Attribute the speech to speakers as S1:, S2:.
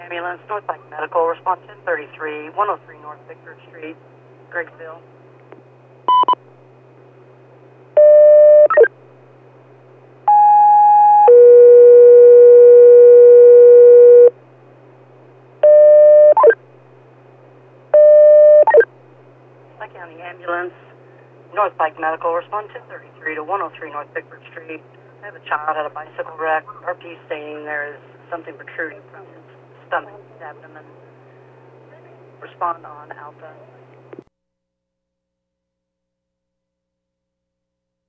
S1: Ambulance, North Pike Medical, response 1033, 103 North Bickford Street, Griggsville. Pike County Ambulance, North Pike Medical, response 1033 to 103 North Bickford Street. I have a child at a bicycle wreck. RP stating there is something protruding from his stomach, his abdomen. Respond on Alpha.